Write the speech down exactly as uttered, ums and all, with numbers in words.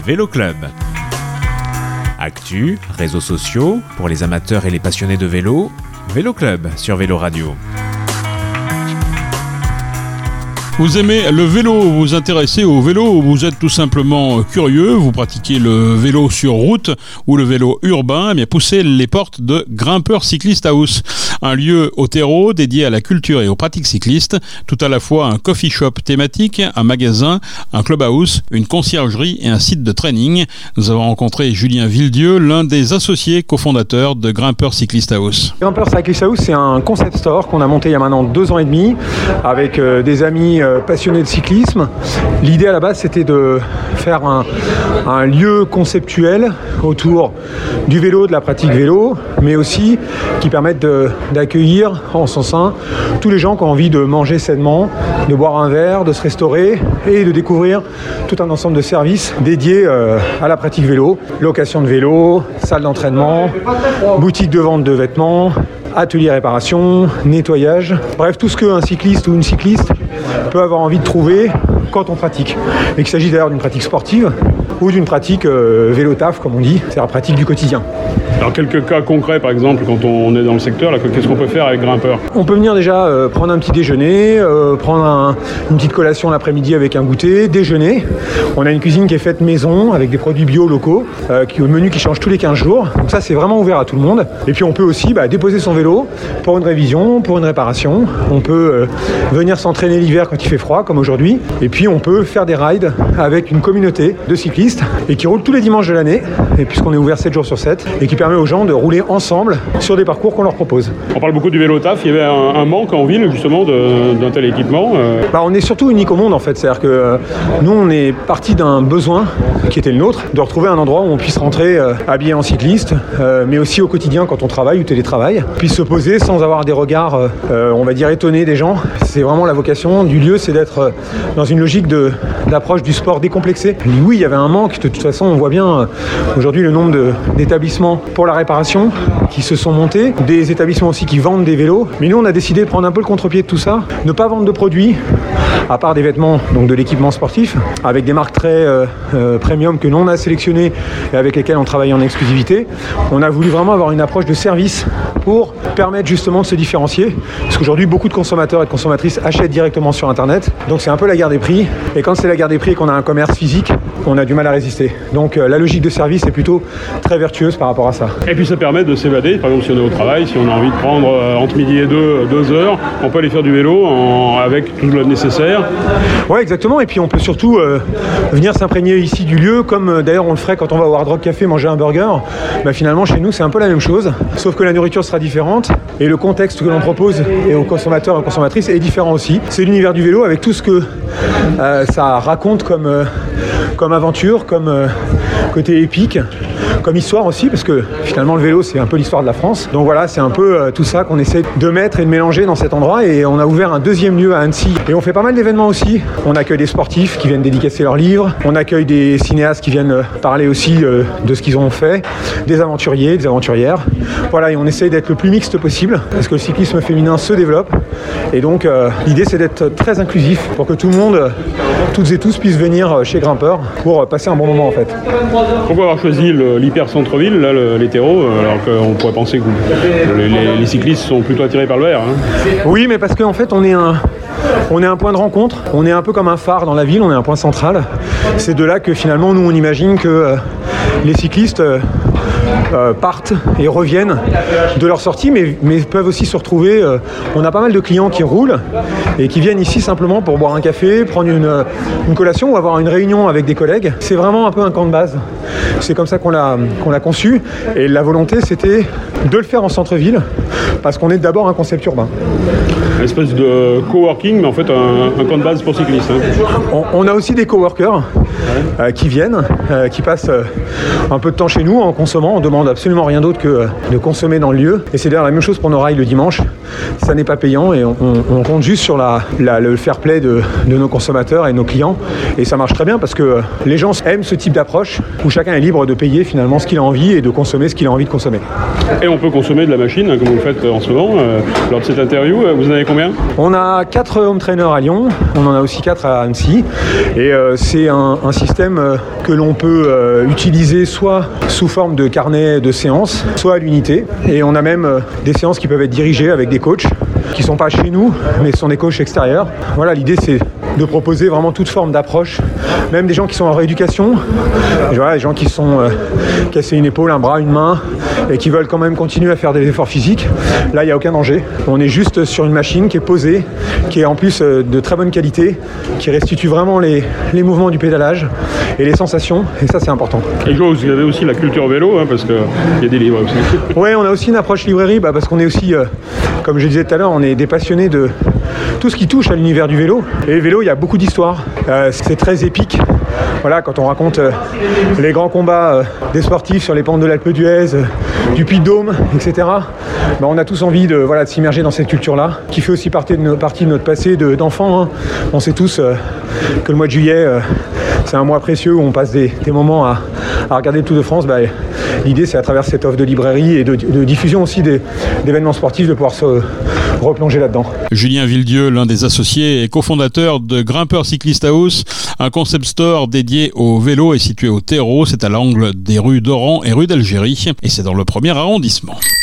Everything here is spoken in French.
Vélo Club. Actu, réseaux sociaux, pour les amateurs et les passionnés de vélo, Vélo Club sur Vélo Radio. Vous aimez le vélo, vous vous intéressez au vélo ou vous êtes tout simplement curieux, vous pratiquez le vélo sur route ou le vélo urbain, eh bien poussez les portes de Grimpeur Cyclist House, un lieu au terreau dédié à la culture et aux pratiques cyclistes, tout à la fois un coffee shop thématique, un magasin, un clubhouse, une conciergerie et un site de training. Nous avons rencontré Julien Villedieu, l'un des associés cofondateurs de Grimpeur Cyclist House. Grimpeur Cyclist House, c'est un concept store qu'on a monté il y a maintenant deux ans et demi avec euh, des amis passionnés de cyclisme. L'idée à la base, c'était de faire un, un lieu conceptuel autour du vélo, de la pratique vélo, mais aussi qui permette de, d'accueillir en son sein tous les gens qui ont envie de manger sainement, de boire un verre, de se restaurer et de découvrir tout un ensemble de services dédiés euh, à la pratique vélo, location de vélo, salle d'entraînement, boutique de vente de vêtements, atelier réparation, nettoyage, bref tout ce qu'un cycliste ou une cycliste peut avoir envie de trouver quand on pratique. Et qu'il s'agit d'ailleurs d'une pratique sportive ou d'une pratique euh, vélo-taf comme on dit, c'est la pratique du quotidien. Alors quelques cas concrets par exemple quand on est dans le secteur, là, qu'est-ce qu'on peut faire avec Grimpeur ? On peut venir déjà euh, prendre un petit déjeuner, euh, prendre un, une petite collation l'après-midi avec un goûter, déjeuner. On a une cuisine qui est faite maison avec des produits bio locaux, euh, qui, au menu qui change tous les quinze jours. Donc ça c'est vraiment ouvert à tout le monde. Et puis on peut aussi bah, déposer son vélo pour une révision, pour une réparation. On peut euh, venir s'entraîner l'hiver quand il fait froid comme aujourd'hui. Et puis on peut faire des rides avec une communauté de cyclistes et qui roule tous les dimanches de l'année, et puisqu'on est ouvert sept jours sur sept, et qui permet aux gens de rouler ensemble sur des parcours qu'on leur propose. On parle beaucoup du vélo taf, il y avait un, un manque en ville justement de, d'un tel équipement euh... bah, On est surtout unique au monde en fait, c'est-à-dire que euh, nous on est parti d'un besoin qui était le nôtre, de retrouver un endroit où on puisse rentrer euh, habillé en cycliste, euh, mais aussi au quotidien quand on travaille ou télétravaille, puisse se poser sans avoir des regards, euh, on va dire, étonnés des gens. C'est vraiment la vocation du lieu, c'est d'être euh, dans une logique de, d'approche du sport décomplexé. Oui, il y avait un manque, de toute façon on voit bien euh, aujourd'hui le nombre de, d'établissements pour la réparation qui se sont montés, des établissements aussi qui vendent des vélos, mais nous on a décidé de prendre un peu le contre-pied de tout ça, ne pas vendre de produits à part des vêtements, donc de l'équipement sportif, avec des marques très euh, euh, premium que nous on a sélectionnées et avec lesquelles on travaille en exclusivité. On a voulu vraiment avoir une approche de service pour permettre justement de se différencier, parce qu'aujourd'hui beaucoup de consommateurs et de consommatrices achètent directement sur internet, donc c'est un peu la guerre des prix, et quand c'est la guerre des prix et qu'on a un commerce physique, on a du mal à résister. Donc euh, la logique de service est plutôt très vertueuse par rapport à ça. Et puis ça permet de s'évader, par exemple si on est au travail, si on a envie de prendre euh, entre midi et deux, deux heures, on peut aller faire du vélo en, avec tout le nécessaire. Ouais exactement, et puis on peut surtout euh, venir s'imprégner ici du lieu, comme euh, d'ailleurs on le ferait quand on va au Hard Rock Café manger un burger. Bah, finalement chez nous c'est un peu la même chose, sauf que la nourriture sera différente et le contexte que l'on propose et aux consommateurs et aux consommatrices est différent aussi. C'est l'univers du vélo avec tout ce que euh, ça raconte comme, euh, comme aventure, comme euh, côté épique, comme histoire aussi, parce que finalement le vélo c'est un peu l'histoire de la France. Donc voilà, c'est un peu euh, tout ça qu'on essaie de mettre et de mélanger dans cet endroit, et on a ouvert un deuxième lieu à Annecy et on fait pas mal d'événements aussi. On accueille des sportifs qui viennent dédicacer leurs livres, on accueille des cinéastes qui viennent parler aussi euh, de ce qu'ils ont fait, des aventuriers, des aventurières. Voilà, et on essaie d'être le plus mixte possible parce que le cyclisme féminin se développe, et donc euh, l'idée c'est d'être très inclusif pour que tout le monde, toutes et tous puissent venir chez Grimpeur pour passer un bon moment en fait. Pourquoi avoir choisi le, l'hyper centre-ville, là, le, l'hétéro, alors qu'on pourrait penser que les, les, les cyclistes sont plutôt attirés par le vert, hein. Oui, mais parce qu'en fait on est un On est un point de rencontre, on est un peu comme un phare dans la ville, on est un point central. C'est de là que finalement nous on imagine que euh, les cyclistes euh, euh, partent et reviennent de leur sortie, mais, mais peuvent aussi se retrouver. Euh, on a pas mal de clients qui roulent et qui viennent ici simplement pour boire un café, prendre une, une collation ou avoir une réunion avec des collègues. C'est vraiment un peu un camp de base. C'est comme ça qu'on l'a, qu'on l'a conçu, et la volonté c'était de le faire en centre-ville parce qu'on est d'abord un concept urbain. Une espèce de coworking, mais en fait un, un camp de base pour cyclistes. Hein. On, on a aussi des coworkers euh, qui viennent, euh, qui passent euh, un peu de temps chez nous en consommant. On demande absolument rien d'autre que euh, de consommer dans le lieu. Et c'est d'ailleurs la même chose pour nos rails le dimanche. Ça n'est pas payant et on, on, on compte juste sur la, la, le fair play de, de nos consommateurs et de nos clients. Et ça marche très bien parce que euh, les gens aiment ce type d'approche où chacun est libre de payer finalement ce qu'il a envie et de consommer ce qu'il a envie de consommer. Et on peut consommer de la machine, hein, comme vous le faites en ce moment. Euh, lors de cette interview, vous en avez combien ? On a quatre home trainers à Lyon, on en a aussi quatre à Annecy. Et euh, c'est un, un système euh, que l'on peut euh, utiliser soit sous forme de carnet de séances, soit à l'unité. Et on a même euh, des séances qui peuvent être dirigées avec des coachs qui ne sont pas chez nous, mais ce sont des coachs extérieurs. Voilà, l'idée c'est de proposer vraiment toute forme d'approche, même des gens qui sont en rééducation, voilà, des gens qui sont euh, cassés une épaule, un bras, une main, et qui veulent quand même continuer à faire des efforts physiques. Là, il n'y a aucun danger. On est juste sur une machine qui est posée, qui est en plus euh, de très bonne qualité, qui restitue vraiment les, les mouvements du pédalage et les sensations, et ça c'est important. Et Joe, vous avez aussi la culture vélo, hein, parce qu'il y a des livres aussi. Oui, on a aussi une approche librairie, bah, parce qu'on est aussi, euh, comme je disais tout à l'heure, on est des passionnés de tout ce qui touche à l'univers du vélo. Et le vélo, il y a beaucoup d'histoires. Euh, c'est très épique. Voilà, quand on raconte euh, les grands combats euh, des sportifs sur les pentes de l'Alpe d'Huez, euh, du Puy-de-Dôme, et cetera, bah, on a tous envie de, voilà, de s'immerger dans cette culture-là, qui fait aussi partie de, no- partie de notre passé de, d'enfant. Hein. On sait tous euh, que le mois de juillet, euh, c'est un mois précieux où on passe des, des moments à, à regarder le Tour de France. Bah, l'idée, c'est à travers cette offre de librairie et de, de diffusion aussi des, d'événements sportifs, de pouvoir se replonger là-dedans. Julien Villedieu, l'un des associés et cofondateur de Grimpeur Cycliste House, un concept store dédié au vélo est situé au Terreau, c'est à l'angle des rues d'Oran et rue d'Algérie, et c'est dans le premier arrondissement.